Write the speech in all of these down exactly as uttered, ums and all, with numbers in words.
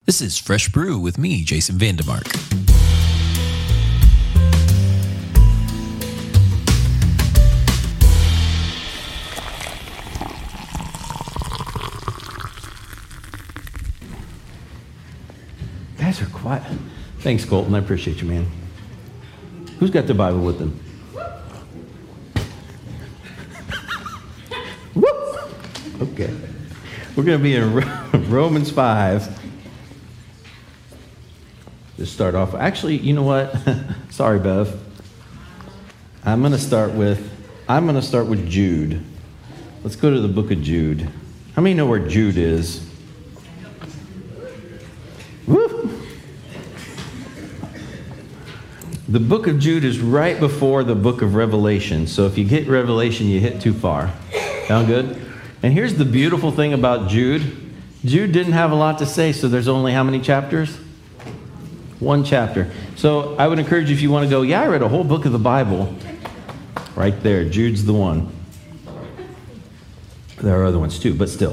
This is Fresh Brew with me, Jason Vandemark. Guys are quiet. Thanks, Colton. I appreciate you, man. Who's got their Bible with them? Woo! Okay. We're going to be in Romans five. Just start off. Actually, you know what? Sorry, Bev. I'm going to start with, I'm going to start with Jude. Let's go to the book of Jude. How many know where Jude is? Woo! The book of Jude is right before the book of Revelation. So if you get Revelation, you hit too far. Sound good? And here's the beautiful thing about Jude. Jude didn't have a lot to say, so there's only how many chapters? One chapter. So I would encourage you, if you want to go, yeah, I read a whole book of the Bible. Right there, Jude's the one. There are other ones too, but still.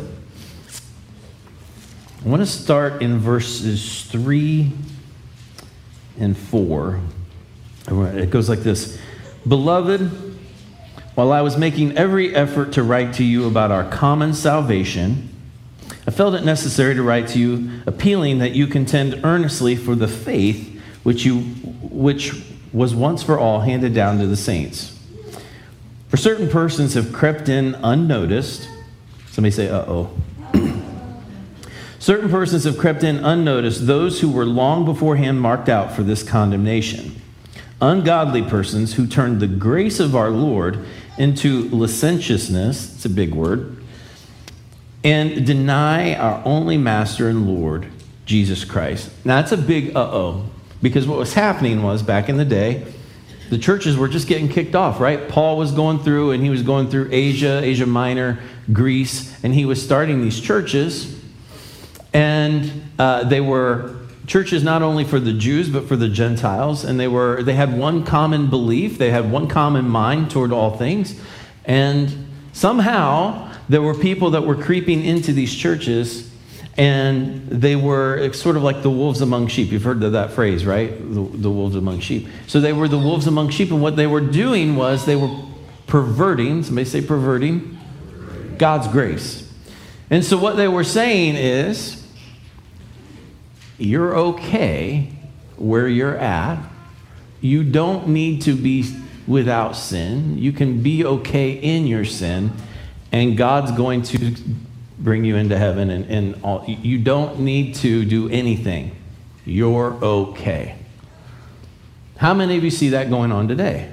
I want to start in verses three and four. It goes like this. Beloved, while I was making every effort to write to you about our common salvation, I felt it necessary to write to you, appealing that you contend earnestly for the faith which you, which was once for all handed down to the saints. For certain persons have crept in unnoticed. Somebody say, uh-oh. Certain persons have crept in unnoticed, those who were long beforehand marked out for this condemnation. Ungodly persons who turned the grace of our Lord into licentiousness, it's a big word, and deny our only Master and Lord, Jesus Christ. Now, that's a big uh-oh, because what was happening was, back in the day, the churches were just getting kicked off, right? Paul was going through, and he was going through Asia, Asia Minor, Greece, and he was starting these churches, and uh, they were churches not only for the Jews, but for the Gentiles, and they were they had one common belief, they had one common mind toward all things, and somehow there were people that were creeping into these churches, and they were sort of like the wolves among sheep. You've heard of that phrase, right? The, the wolves among sheep. So they were the wolves among sheep, and what they were doing was they were perverting, somebody say perverting, God's grace. And so what they were saying is, you're okay where you're at. You don't need to be without sin. You can be okay in your sin, and God's going to bring you into heaven, and, and all. You don't need to do anything. You're okay. How many of you see that going on today?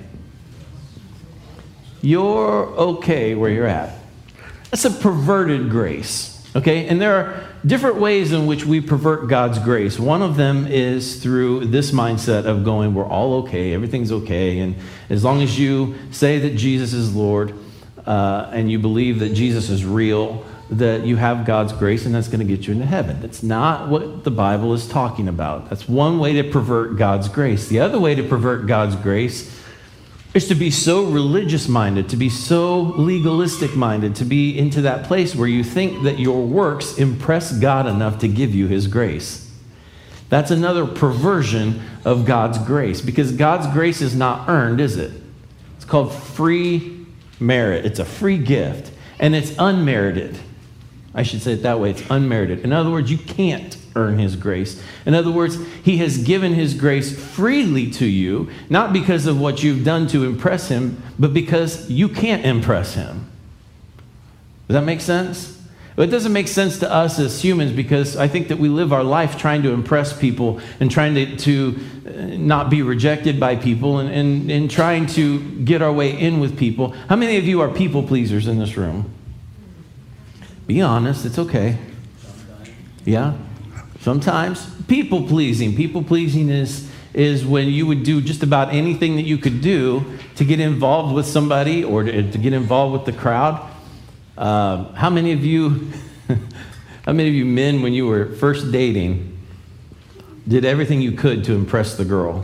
You're okay where you're at. That's a perverted grace. Okay, and there are different ways in which we pervert God's grace. One of them is through this mindset of going, we're all okay, everything's okay, and as long as you say that Jesus is Lord, uh, and you believe that Jesus is real, that you have God's grace, and that's going to get you into heaven. That's not what the Bible is talking about. That's one way to pervert God's grace. The other way to pervert God's grace is to be so religious-minded, to be so legalistic-minded, to be into that place where you think that your works impress God enough to give you his grace. That's another perversion of God's grace, because God's grace is not earned, is it? It's called free merit. It's a free gift, and it's unmerited. I should say it that way. It's unmerited. In other words, you can't earn his grace. In other words, he has given his grace freely to you, not because of what you've done to impress him, but because you can't impress him. Does that make sense? But it doesn't make sense to us as humans, because I think that we live our life trying to impress people and trying to, to not be rejected by people, and, and, and trying to get our way in with people. How many of you are people pleasers in this room? Be honest, it's okay. Yeah? Sometimes. People pleasing. People pleasing is, is when you would do just about anything that you could do to get involved with somebody, or to, to get involved with the crowd. Uh, how many of you, how many of you men, when you were first dating, did everything you could to impress the girl?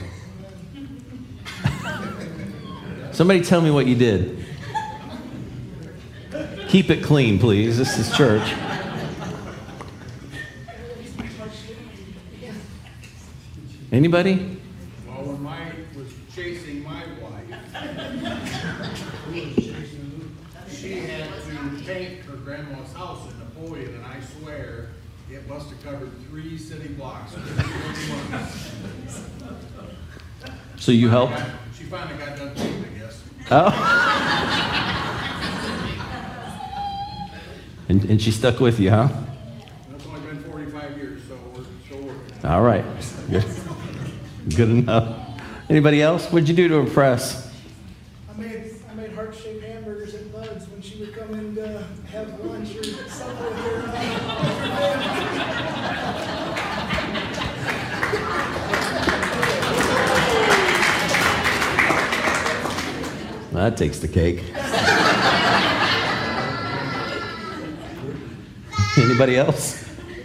Somebody tell me what you did. Keep it clean, please. This is church. Anybody? Well, when Mike was chasing my wife, she had to paint her grandma's house in Napoleon, and I swear it must have covered three city blocks. So you helped? She finally got done painting, I guess. Oh. and, and she stuck with you, huh? That's only been forty-five years, so we're still working. All right. Good. Good enough. Anybody else? What'd you do to impress? I made I made heart-shaped hamburgers at Bud's when she would come in to have lunch or something with her. That takes the cake. Anybody else?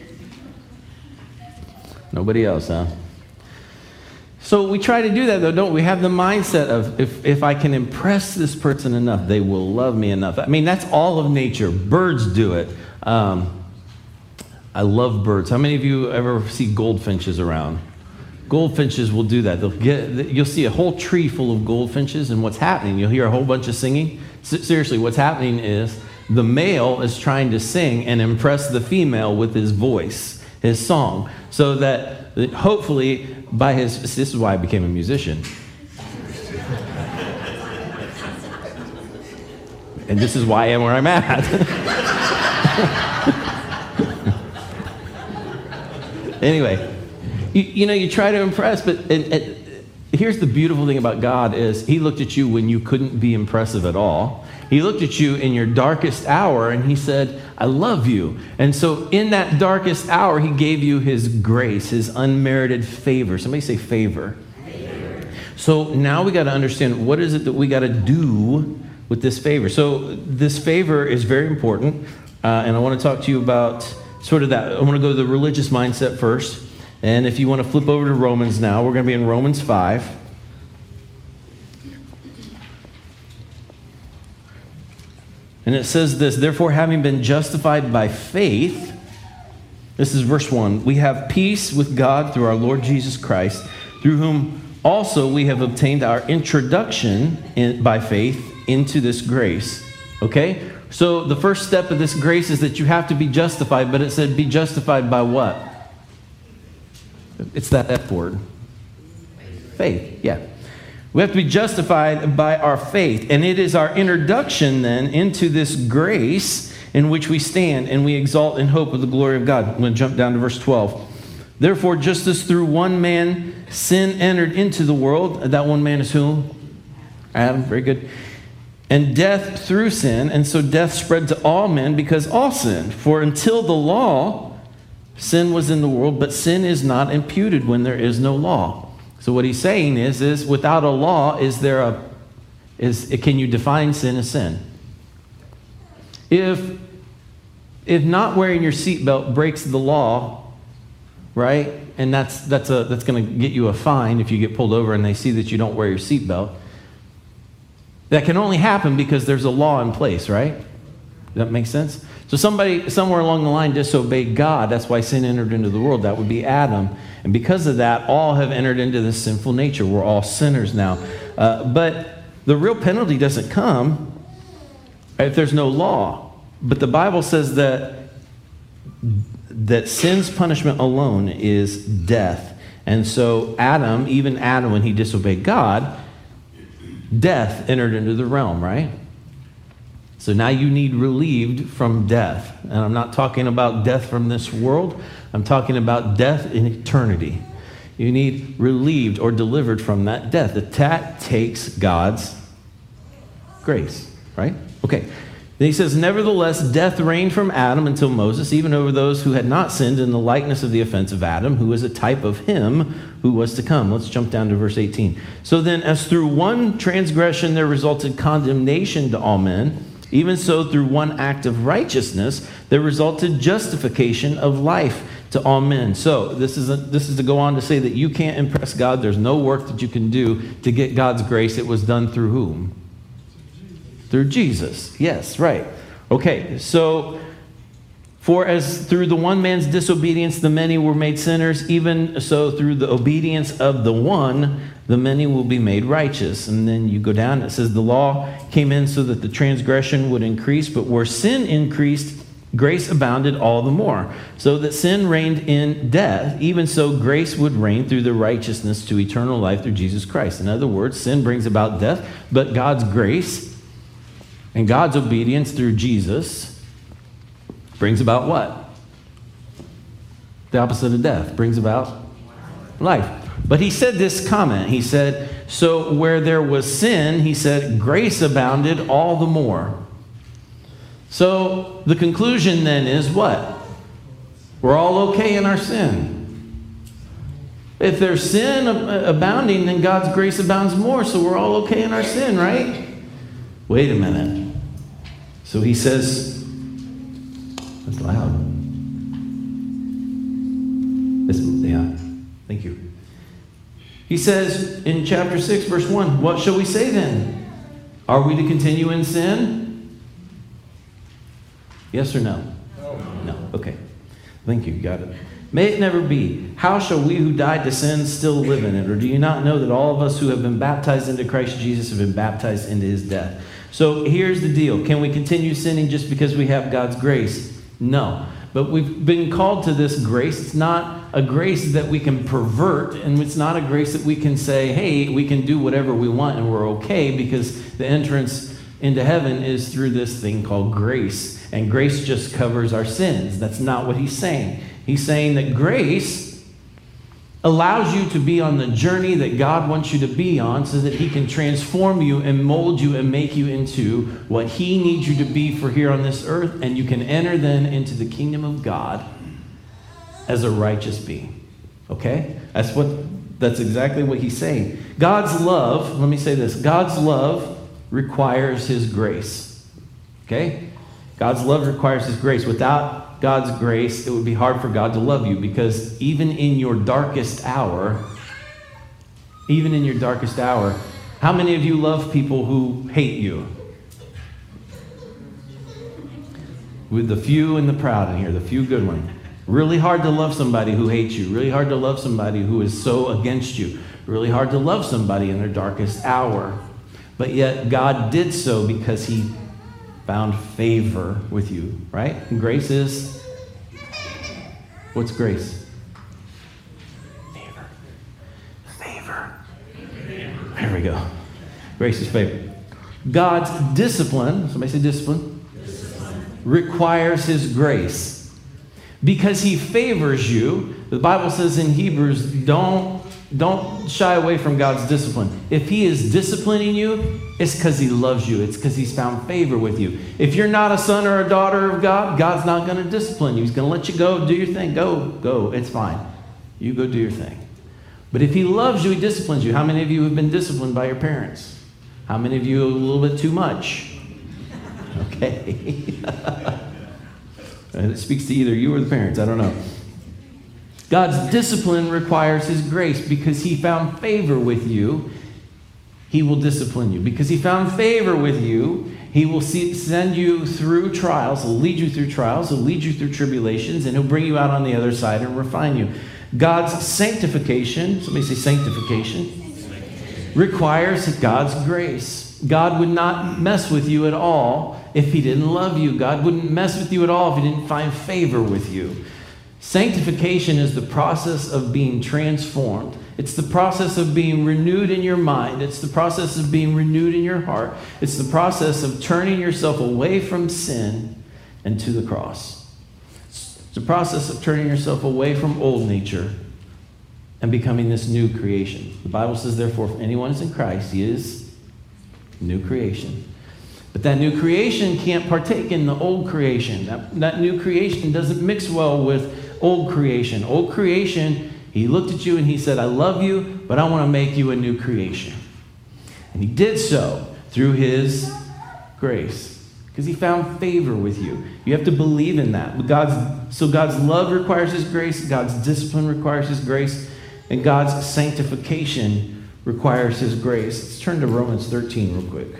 Nobody else, huh? So we try to do that, though, don't we? We have the mindset of if, if I can impress this person enough, they will love me enough. I mean, that's all of nature. Birds do it. Um, I love birds. How many of you ever see goldfinches around? Goldfinches will do that. They'll get. You'll see a whole tree full of goldfinches, and what's happening? You'll hear a whole bunch of singing. S- seriously, what's happening is the male is trying to sing and impress the female with his voice, his song, so that hopefully by his, this is why I became a musician. And this is why I am where I'm at. Anyway, you, you know, you try to impress, but and, and here's the beautiful thing about God is he looked at you when you couldn't be impressive at all. He looked at you in your darkest hour and he said, I love you. And so in that darkest hour, he gave you his grace, his unmerited favor. Somebody say favor. Favor. So now we got to understand what is it that we got to do with this favor. So this favor is very important. Uh, and I want to talk to you about sort of that. I want to go to the religious mindset first. And if you want to flip over to Romans now, we're going to be in Romans five. And it says this, therefore, having been justified by faith, this is verse one, we have peace with God through our Lord Jesus Christ, through whom also we have obtained our introduction in, by faith into this grace. Okay? So the first step of this grace is that you have to be justified, but it said be justified by what? It's that F word. Faith, yeah. We have to be justified by our faith. And it is our introduction then into this grace in which we stand and we exalt in hope of the glory of God. I'm going to jump down to verse twelve. Therefore, just as through one man sin entered into the world, that one man is who? Adam, very good. And death through sin, and so death spread to all men because all sinned. For until the law, sin was in the world, but sin is not imputed when there is no law. So what he's saying is, is without a law, is there a, is can you define sin as sin? If, if not wearing your seatbelt breaks the law, right? And that's that's a that's going to get you a fine if you get pulled over and they see that you don't wear your seatbelt. That can only happen because there's a law in place, right? Does that make sense? So somebody somewhere along the line disobeyed God. That's why sin entered into the world. That would be Adam. And because of that, all have entered into this sinful nature. We're all sinners now. Uh, but the real penalty doesn't come if there's no law. But the Bible says that, that sin's punishment alone is death. And so Adam, even Adam, when he disobeyed God, death entered into the realm, right? So now you need relieved from death. And I'm not talking about death from this world. I'm talking about death in eternity. You need relieved or delivered from that death. That takes God's grace, right? Okay. Then he says, nevertheless, death reigned from Adam until Moses, even over those who had not sinned in the likeness of the offense of Adam, who was a type of him who was to come. Let's jump down to verse eighteen. So then, as through one transgression there resulted condemnation to all men, even so through one act of righteousness there resulted justification of life to all men. So this is a, this is to go on to say that you can't impress God. There's no work that you can do to get God's grace. It was done through whom? Through Jesus. Yes, right. Okay, so For as through the one man's disobedience the many were made sinners, even so through the obedience of the one, the many will be made righteous. And then you go down, it says the law came in so that the transgression would increase, but where sin increased, grace abounded all the more. So that sin reigned in death, even so grace would reign through the righteousness to eternal life through Jesus Christ. In other words, sin brings about death, but God's grace and God's obedience through Jesus brings about what? The opposite of death. Brings about life. But he said this comment. He said, so where there was sin, he said, grace abounded all the more. So the conclusion then is what? We're all okay in our sin. If there's sin abounding, then God's grace abounds more. So we're all okay in our sin, right? Wait a minute. So he says, that's loud. This, yeah, thank you. He says in chapter six, verse one, what shall we say then? Are we to continue in sin? Yes or no? No. No. Okay. Thank you. Got it. May it never be. How shall we who died to sin still live in it? Or do you not know that all of us who have been baptized into Christ Jesus have been baptized into his death? So here's the deal. Can we continue sinning just because we have God's grace? No. But we've been called to this grace. It's not a grace that we can pervert, and it's not a grace that we can say, hey, we can do whatever we want and we're okay, because the entrance into heaven is through this thing called grace. And grace just covers our sins. That's not what he's saying. He's saying that grace allows you to be on the journey that God wants you to be on so that he can transform you and mold you and make you into what he needs you to be for here on this earth, and you can enter then into the kingdom of God as a righteous being. Okay? That's what that's exactly what he's saying. God's love, let me say this, God's love requires his grace. Okay? God's love requires his grace. Without God's grace, it would be hard for God to love you, because even in your darkest hour, even in your darkest hour, how many of you love people who hate you? With the few and the proud in here, the few good ones. Really hard to love somebody who hates you. Really hard to love somebody who is so against you. Really hard to love somebody in their darkest hour. But yet God did so because he found favor with you, right? And grace is, what's grace? Favor. Favor. There we go. Grace is favor. God's discipline, somebody say discipline, discipline, requires his grace. Because he favors you, the Bible says in Hebrews, don't Don't shy away from God's discipline. If he is disciplining you, it's because he loves you. It's because he's found favor with you. If you're not a son or a daughter of God, God's not going to discipline you. He's going to let you go, do your thing. Go, go. It's fine. You go do your thing. But if he loves you, he disciplines you. How many of you have been disciplined by your parents? How many of you a little bit too much? Okay. And it speaks to either you or the parents. I don't know. God's discipline requires his grace. Because he found favor with you, he will discipline you. Because he found favor with you, he will see, send you through trials. He'll lead you through trials. He'll lead you through tribulations. And he'll bring you out on the other side and refine you. God's sanctification, somebody say sanctification, requires God's grace. God would not mess with you at all if he didn't love you. God wouldn't mess with you at all if he didn't find favor with you. Sanctification is the process of being transformed. It's the process of being renewed in your mind. It's the process of being renewed in your heart. It's the process of turning yourself away from sin and to the cross. It's the process of turning yourself away from old nature and becoming this new creation. The Bible says, therefore, if anyone is in Christ, he is new creation. But that new creation can't partake in the old creation. That, that new creation doesn't mix well with old creation. Old creation, he looked at you and he said, I love you, but I want to make you a new creation. And he did so through his grace, because he found favor with you. You have to believe in that. God's, so God's love requires his grace, God's discipline requires his grace, and God's sanctification requires his grace. Let's turn to Romans thirteen real quick.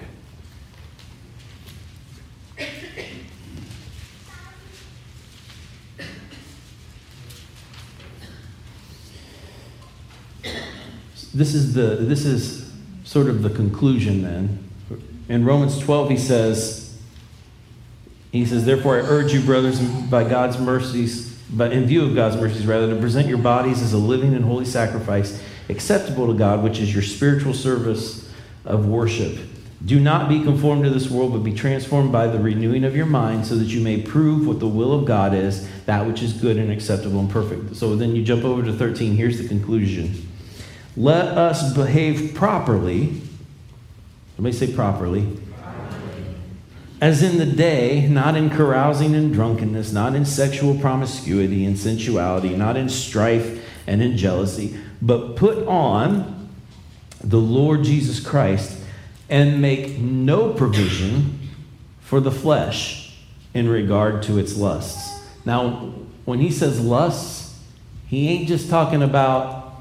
this is the this is sort of the conclusion then. In Romans twelve, he says, he says, therefore I urge you, brothers, by God's mercies, but in view of God's mercies, rather, to present your bodies as a living and holy sacrifice, acceptable to God, which is your spiritual service of worship. Do not be conformed to this world, but be transformed by the renewing of your mind, so that you may prove what the will of God is, that which is good and acceptable and perfect. So then you jump over to thirteen. Here's the conclusion. Let us behave properly. Somebody say properly. As in the day, not in carousing and drunkenness, not in sexual promiscuity and sensuality, not in strife and in jealousy, but put on the Lord Jesus Christ, and make no provision for the flesh in regard to its lusts. Now, when he says lusts, he ain't just talking about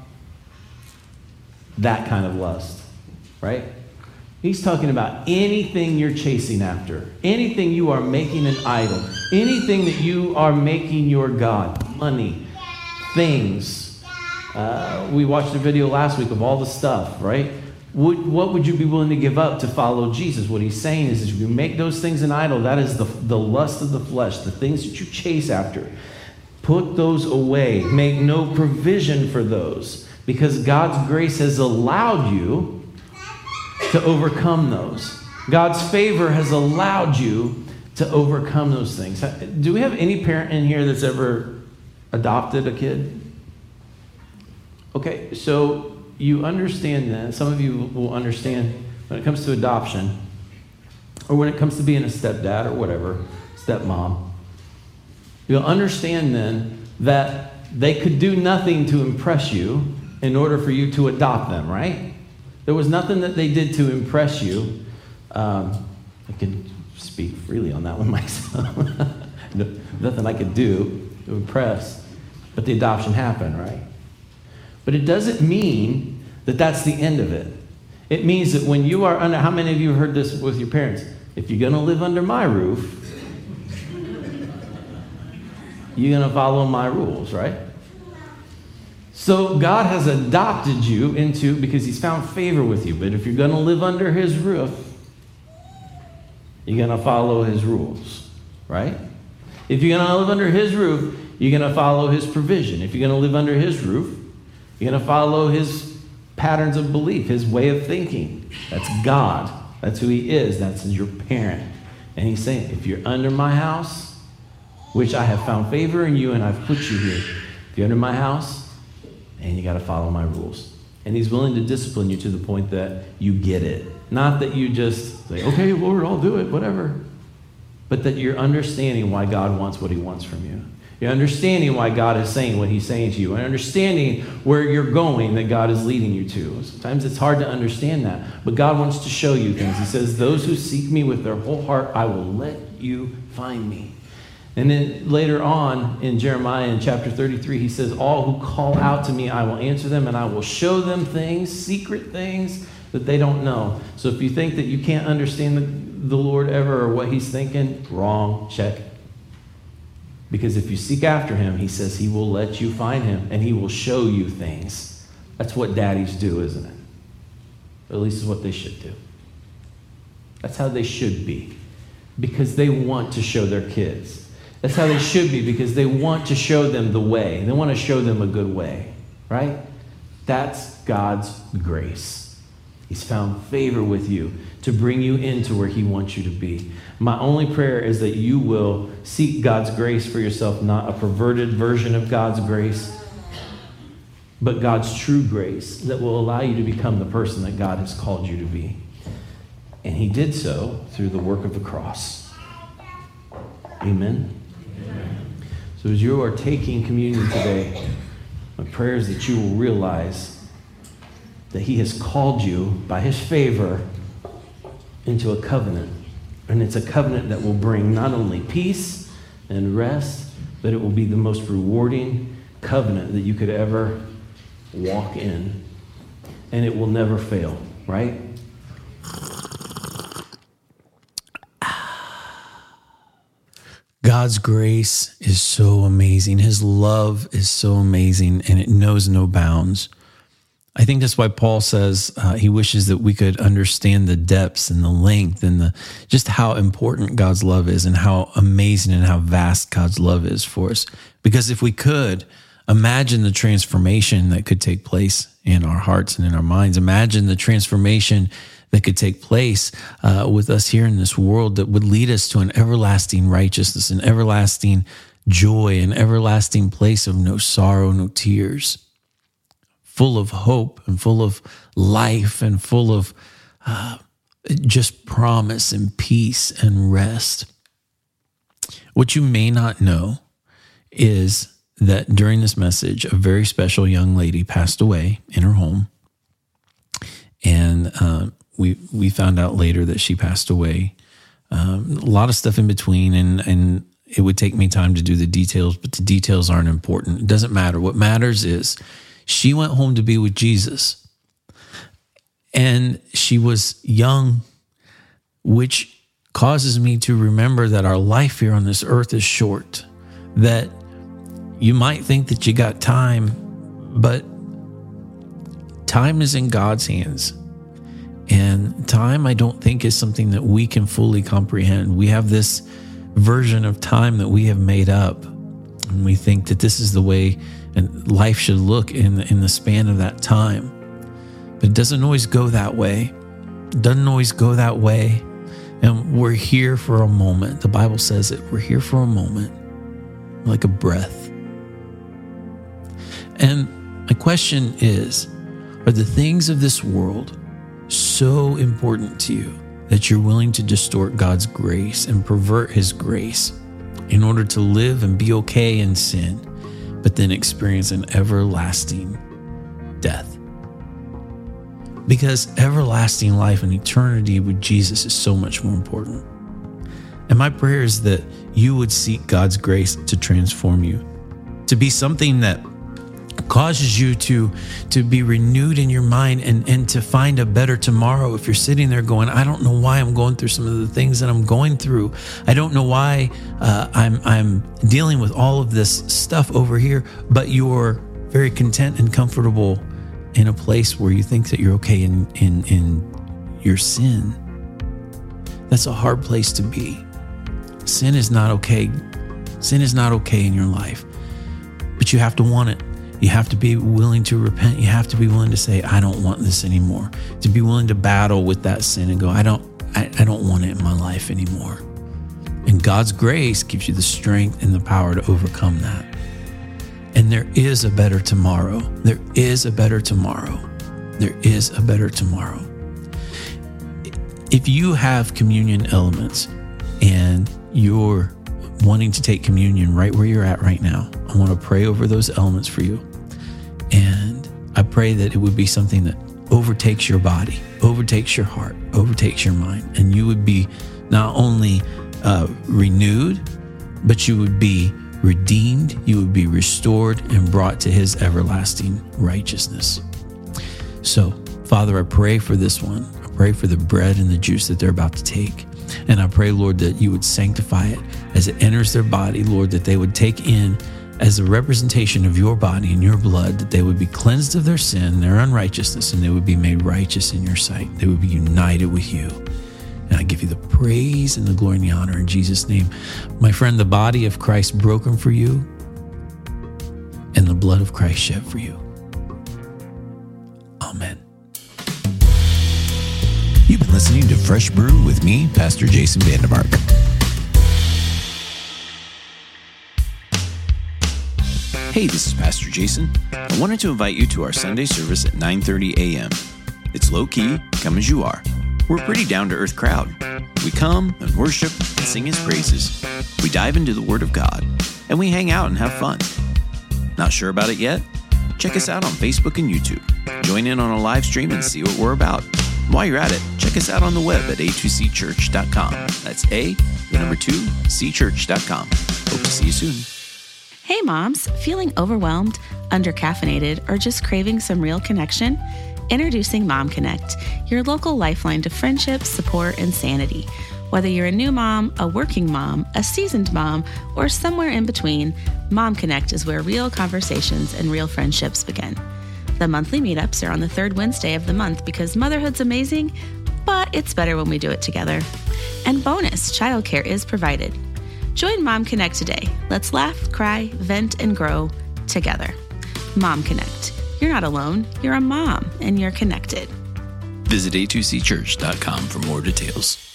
that kind of lust, right? He's talking about anything you're chasing after, anything you are making an idol, anything that you are making your God, money, things. Uh, we watched a video last week of all the stuff, right? Would, what would you be willing to give up to follow Jesus? What he's saying is, if you make those things an idol, that is the, the lust of the flesh, the things that you chase after. Put those away. Make no provision for those, because God's grace has allowed you to overcome those. God's favor has allowed you to overcome those things. Do we have any parent in here that's ever adopted a kid? Okay, so you understand that. Some of you will understand when it comes to adoption, or when it comes to being a stepdad or whatever, stepmom. You'll understand then that they could do nothing to impress you in order for you to adopt them, right? There was nothing that they did to impress you. Um, I can speak freely on that one myself. Nothing I could do to impress, but the adoption happened, right? But it doesn't mean that that's the end of it. It means that when you are under, how many of you have heard this with your parents? If you're going to live under my roof, you're going to follow my rules, right? So God has adopted you into, because he's found favor with you. But if you're going to live under his roof, you're going to follow his rules, right? If you're going to live under his roof, you're going to follow his provision. If you're going to live under his roof, you're going to follow his patterns of belief, his way of thinking. That's God. That's who he is. That's your parent. And he's saying, if you're under my house, which I have found favor in you and I've put you here, if you're under my house, and you got to follow my rules. And he's willing to discipline you to the point that you get it. Not that you just say, okay, Lord, I'll do it, whatever. But that you're understanding why God wants what he wants from you. You're understanding why God is saying what he's saying to you, and understanding where you're going that God is leading you to. Sometimes it's hard to understand that, but God wants to show you things. He says, those who seek me with their whole heart, I will let you find me. And then later on in Jeremiah in chapter thirty-three, he says, all who call out to me, I will answer them, and I will show them things, secret things that they don't know. So if you think that you can't understand the, the Lord ever or what he's thinking, wrong, check. Because if you seek after him, he says he will let you find him and he will show you things. That's what daddies do, isn't it? Or at least is what they should do. That's how they should be. Because they want to show their kids. That's how they should be, because they want to show them the way. They want to show them a good way, right? That's God's grace. He's found favor with you to bring you into where he wants you to be. My only prayer is that you will seek God's grace for yourself, not a perverted version of God's grace, but God's true grace that will allow you to become the person that God has called you to be. And he did so through the work of the cross. Amen? Amen. So as you are taking communion today, my prayer is that you will realize that he has called you by his favor into a covenant. And it's a covenant that will bring not only peace and rest, but it will be the most rewarding covenant that you could ever walk in. And it will never fail, right? God's grace is so amazing. His love is so amazing, and it knows no bounds. I think that's why Paul says uh, he wishes that we could understand the depths and the length and the just how important God's love is and how amazing and how vast God's love is for us. Because if we could imagine the transformation that could take place in our hearts and in our minds, imagine the transformation that could take place uh, with us here in this world that would lead us to an everlasting righteousness, an everlasting joy, an everlasting place of no sorrow, no tears, full of hope and full of life and full of uh, just promise and peace and rest. What you may not know is that during this message, a very special young lady passed away in her home. And uh, we we found out later that she passed away. Um, a lot of stuff in between, and, and it would take me time to do the details, but the details aren't important. It doesn't matter. What matters is she went home to be with Jesus. And she was young, which causes me to remember that our life here on this earth is short, that you might think that you got time, but time is in God's hands. And time, I don't think, is something that we can fully comprehend. We have this version of time that we have made up, and we think that this is the way and life should look in the, in the span of that time. But it doesn't always go that way. It doesn't always go that way. And we're here for a moment. The Bible says that we're here for a moment, like a breath. And my question is, are the things of this world so important to you that you're willing to distort God's grace and pervert his grace in order to live and be okay in sin, but then experience an everlasting death? Because everlasting life and eternity with Jesus is so much more important. And my prayer is that you would seek God's grace to transform you, to be something that causes you to, to be renewed in your mind and, and to find a better tomorrow. If you're sitting there going, I don't know why I'm going through some of the things that I'm going through. I don't know why uh, I'm, I'm dealing with all of this stuff over here, but you're very content and comfortable in a place where you think that you're okay in, in, in your sin. That's a hard place to be. Sin is not okay. Sin is not okay in your life, but you have to want it. You have to be willing to repent. You have to be willing to say, I don't want this anymore. To be willing to battle with that sin and go, I don't, I, I don't want it in my life anymore. And God's grace gives you the strength and the power to overcome that. And there is a better tomorrow. There is a better tomorrow. There is a better tomorrow. If you have communion elements and you're wanting to take communion right where you're at right now, I want to pray over those elements for you. And I pray that it would be something that overtakes your body, overtakes your heart, overtakes your mind. And you would be not only uh, renewed, but you would be redeemed, you would be restored and brought to his everlasting righteousness. So, Father, I pray for this one. I pray for the bread and the juice that they're about to take. And I pray, Lord, that you would sanctify it as it enters their body, Lord, that they would take in as a representation of your body and your blood, that they would be cleansed of their sin, their unrighteousness, and they would be made righteous in your sight. They would be united with you. And I give you the praise and the glory and the honor in Jesus' name. My friend, the body of Christ broken for you and the blood of Christ shed for you. Amen. You've been listening to Fresh Brew with me, Pastor Jason Vandermark. Hey, this is Pastor Jason. I wanted to invite you to our Sunday service at nine thirty a.m. It's low-key, come as you are. We're a pretty down-to-earth crowd. We come and worship and sing his praises. We dive into the Word of God, and we hang out and have fun. Not sure about it yet? Check us out on Facebook and YouTube. Join in on a live stream and see what we're about. While you're at it, check us out on the web at a two c church dot com. That's A, the number two, c church dot com. Hope to see you soon. Hey moms, feeling overwhelmed, undercaffeinated, or just craving some real connection? Introducing Mom Connect, your local lifeline to friendship, support, and sanity. Whether you're a new mom, a working mom, a seasoned mom, or somewhere in between, Mom Connect is where real conversations and real friendships begin. The monthly meetups are on the third Wednesday of the month because motherhood's amazing, but it's better when we do it together. And bonus, childcare is provided. Join Mom Connect today. Let's laugh, cry, vent, and grow together. Mom Connect. You're not alone. You're a mom, and you're connected. Visit a two c church dot com for more details.